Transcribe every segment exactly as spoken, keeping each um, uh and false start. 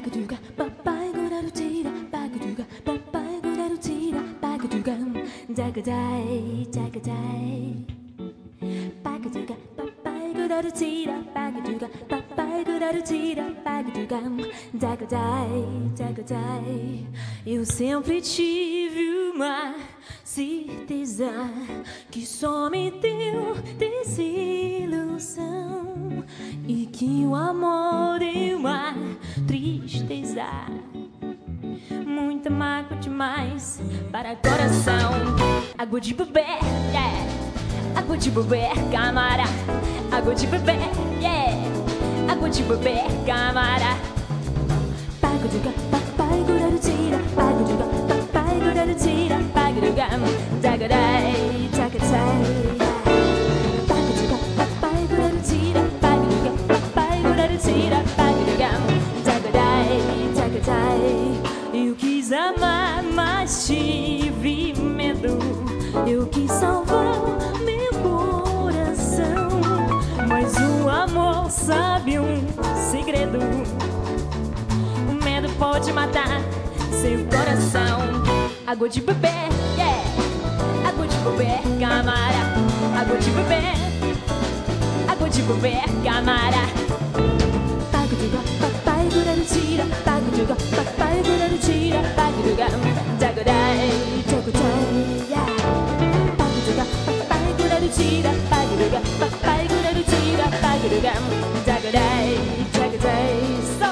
Bagaduga, papai guraru tira, bagaduga, papai guraru tira, bagaduga, dagadai, dagadai. Bagaduga, papai guraru tira, bagaduga, papai guraru tira, bagaduga, dagadai, dagadai. Eu sempre tive uma certeza que só me deu desilusão e que o amor é uma tristeza, muita mágoa demais para coração. Água de beber, yeah. Água de beber, camara. Água de beber, yeah. Água de beber, camara. Bagaduga, papai guraru tira, bagaduga, papai guraru tira, bagaduga, dagadai, dagadai. Bagaduga, papai guraru tira, bagaduga, papai guraru tira, bagaduga, dagadai, dagadai. Eu quis amar, mas tive medo. Eu quis salvar meu coração, mas o amor sabe um segredo. O medo pode matar seu coração. Água de beber, yeah. Água de beber, camara. Água de beber, água de beber, camara. Bagaduga, papai guraru tira, bagaduga, papai guraru tira, bagaduga, dagadai, dagadai, yeah. Bagaduga, papai guraru tira, bagaduga, papai guraru tira, bagaduga, dagadai, dagadai. Só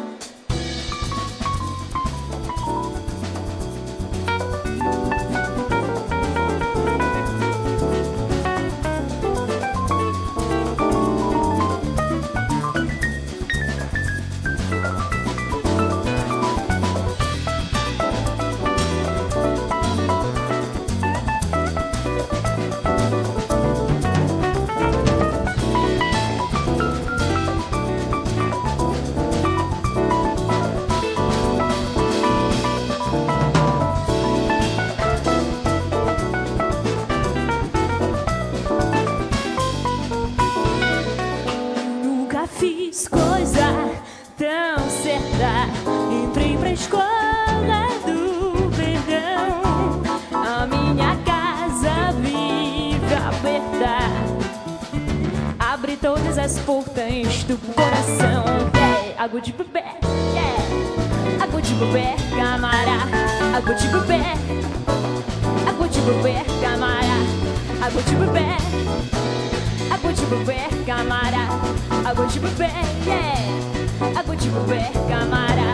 fiz coisa tão certa. Entrei pra escola do perdão. A minha casa vive aberta. Abre todas as portas do coração. Yeah. Água de beber, yeah. Água de beber, camara. Água de beber, água de beber, camara. Água de beber, água de beber, camara. Água de beber, yeah. Água de beber, camara.